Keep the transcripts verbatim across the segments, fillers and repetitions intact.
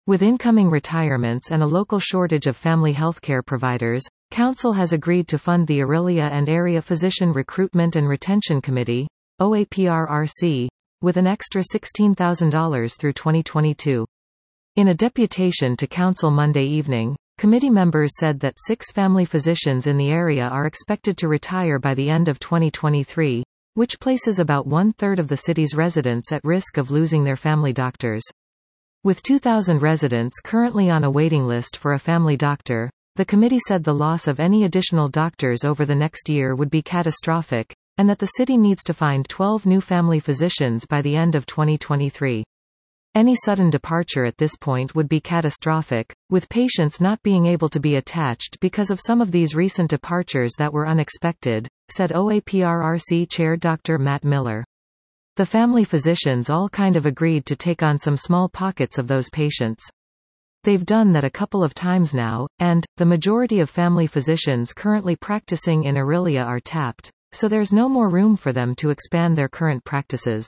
With incoming retirements and a local shortage of family healthcare providers, Council has agreed to fund the Orillia and Area Physician Recruitment and Retention Committee, O A P R R C, with an extra sixteen thousand dollars through twenty twenty-two. In a deputation to Council Monday evening, committee members said that six family physicians in the area are expected to retire by the end of twenty twenty-three, which places about one-third of the city's residents at risk of losing their family doctors. With two thousand residents currently on a waiting list for a family doctor, the committee said the loss of any additional doctors over the next year would be catastrophic, and that the city needs to find twelve new family physicians by the end of twenty twenty-three. Any sudden departure at this point would be catastrophic, with patients not being able to be attached because of some of these recent departures that were unexpected, said O A P R R C Chair Doctor Matt Miller. The family physicians all kind of agreed to take on some small pockets of those patients. They've done that a couple of times now, and the majority of family physicians currently practicing in Orillia are tapped, so there's no more room for them to expand their current practices.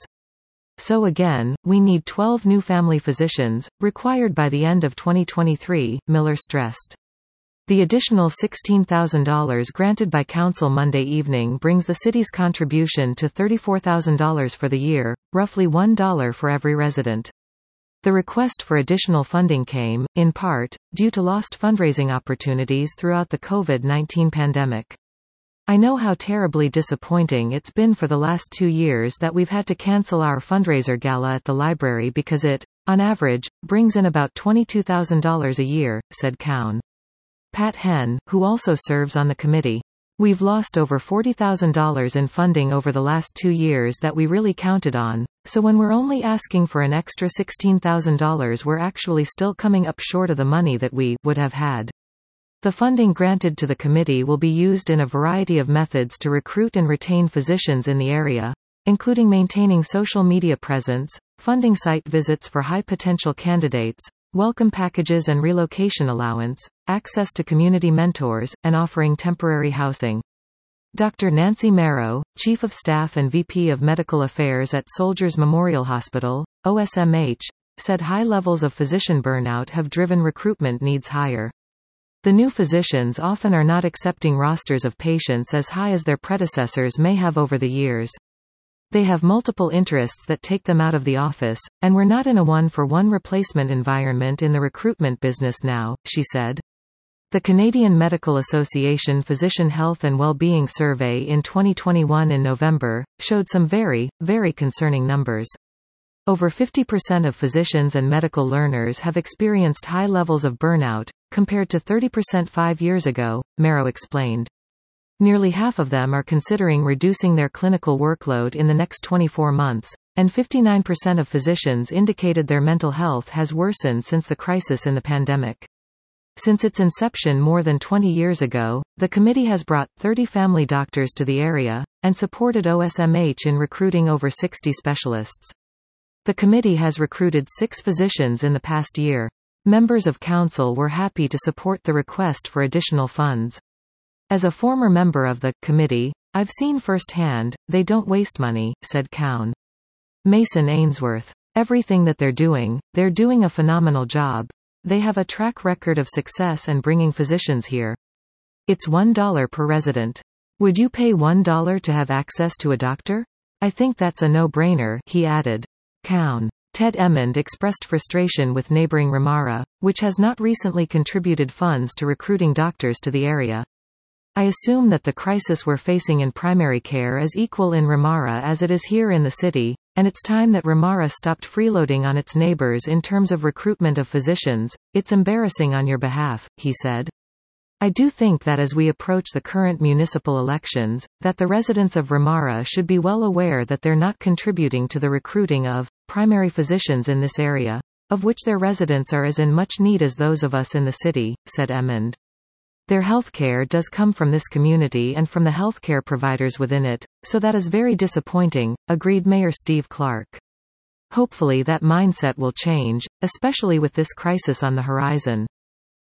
So again, we need twelve new family physicians, required by the end of twenty twenty-three, Miller stressed. The additional sixteen thousand dollars granted by Council Monday evening brings the city's contribution to thirty-four thousand dollars for the year, roughly one dollar for every resident. The request for additional funding came, in part, due to lost fundraising opportunities throughout the COVID nineteen pandemic. I know how terribly disappointing it's been for the last two years that we've had to cancel our fundraiser gala at the library because it, on average, brings in about twenty-two thousand dollars a year, said Cowan. Pat Henn, who also serves on the committee. We've lost over forty thousand dollars in funding over the last two years that we really counted on, so when we're only asking for an extra sixteen thousand dollars we're actually still coming up short of the money that we would have had. The funding granted to the committee will be used in a variety of methods to recruit and retain physicians in the area, including maintaining social media presence, funding site visits for high-potential candidates, welcome packages and relocation allowance, access to community mentors, and offering temporary housing. Doctor Nancy Marrow, Chief of Staff and V P of Medical Affairs at Soldiers Memorial Hospital, O S M H, said high levels of physician burnout have driven recruitment needs higher. The new physicians often are not accepting rosters of patients as high as their predecessors may have over the years. They have multiple interests that take them out of the office, and we're not in a one-for-one replacement environment in the recruitment business now, she said. The Canadian Medical Association Physician Health and Wellbeing Survey in twenty twenty-one in November showed some very, very concerning numbers. Over fifty percent of physicians and medical learners have experienced high levels of burnout, compared to thirty percent five years ago, Marrow explained. Nearly half of them are considering reducing their clinical workload in the next twenty-four months, and fifty-nine percent of physicians indicated their mental health has worsened since the crisis in the pandemic. Since its inception more than twenty years ago, the committee has brought thirty family doctors to the area, and supported O S M H in recruiting over sixty specialists. The committee has recruited six physicians in the past year. Members of council were happy to support the request for additional funds. As a former member of the committee, I've seen firsthand, they don't waste money, said Cowan. Mason Ainsworth. Everything that they're doing, they're doing a phenomenal job. They have a track record of success and bringing physicians here. It's one dollar per resident. Would you pay one dollar to have access to a doctor? I think that's a no-brainer, he added. Cowan. Ted Emmond expressed frustration with neighboring Ramara, which has not recently contributed funds to recruiting doctors to the area. I assume that the crisis we're facing in primary care is equal in Ramara as it is here in the city, and it's time that Ramara stopped freeloading on its neighbors in terms of recruitment of physicians. It's embarrassing on your behalf, he said. I do think that as we approach the current municipal elections, that the residents of Ramara should be well aware that they're not contributing to the recruiting of primary physicians in this area, of which their residents are as in much need as those of us in the city, said Emmond. Their healthcare does come from this community and from the healthcare providers within it, so that is very disappointing, agreed Mayor Steve Clark. Hopefully that mindset will change, especially with this crisis on the horizon.